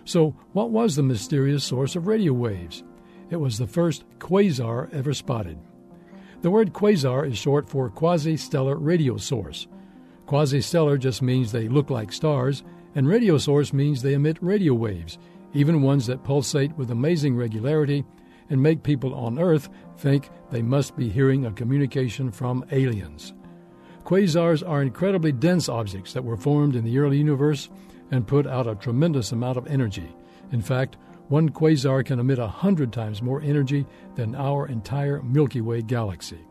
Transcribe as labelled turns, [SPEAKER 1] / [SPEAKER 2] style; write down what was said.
[SPEAKER 1] So, what was the mysterious source of radio waves? It was the first quasar ever spotted. The word quasar is short for quasi-stellar radio source. Quasi-stellar just means they look like stars, and radio source means they emit radio waves, even ones that pulsate with amazing regularity and make people on Earth think they must be hearing a communication from aliens. Quasars are incredibly dense objects that were formed in the early universe and put out a tremendous amount of energy. In fact, one quasar can emit 100 times more energy than our entire Milky Way galaxy.